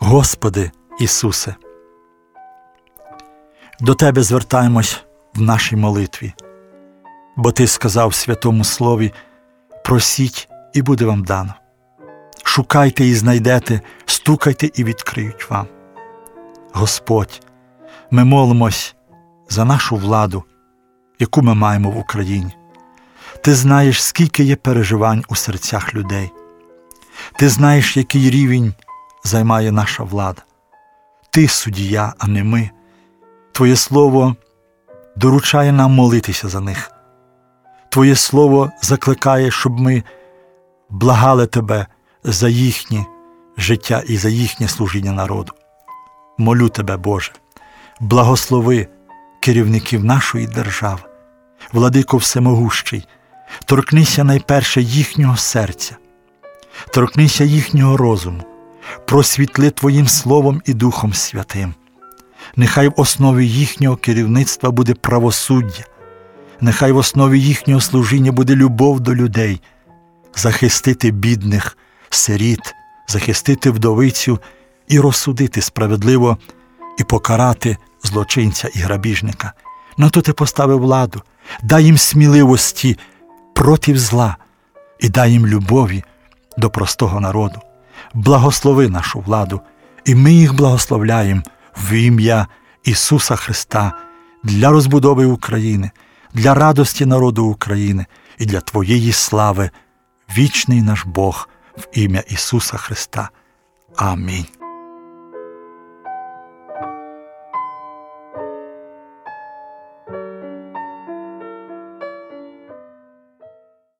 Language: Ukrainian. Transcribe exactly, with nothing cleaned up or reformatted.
Господи Ісусе, до Тебе звертаємось в нашій молитві, бо Ти сказав в Святому Слові: «Просіть, і буде вам дано. Шукайте і знайдете, стукайте і відкриють вам». Господь, ми молимось за нашу владу, яку ми маємо в Україні. Ти знаєш, скільки є переживань у серцях людей. Ти знаєш, який рівень займає наша влада. Ти суддя, а не ми. Твоє Слово доручає нам молитися за них. Твоє Слово закликає, щоб ми благали Тебе за їхнє життя і за їхнє служіння народу. Молю Тебе, Боже, благослови керівників нашої держави, Владико Всемогущий, торкнися найперше їхнього серця, торкнися їхнього розуму, просвітли Твоїм Словом і Духом Святим. Нехай в основі їхнього керівництва буде правосуддя, нехай в основі їхнього служіння буде любов до людей, захистити бідних, сиріт, захистити вдовицю і розсудити справедливо і покарати злочинця і грабіжника. На то Ти поставив владу, дай їм сміливості проти зла і дай їм любові до простого народу. Благослови нашу владу, і ми їх благословляємо в ім'я Ісуса Христа для розбудови України, для радості народу України і для Твоєї слави, вічний наш Бог, в ім'я Ісуса Христа. Амінь.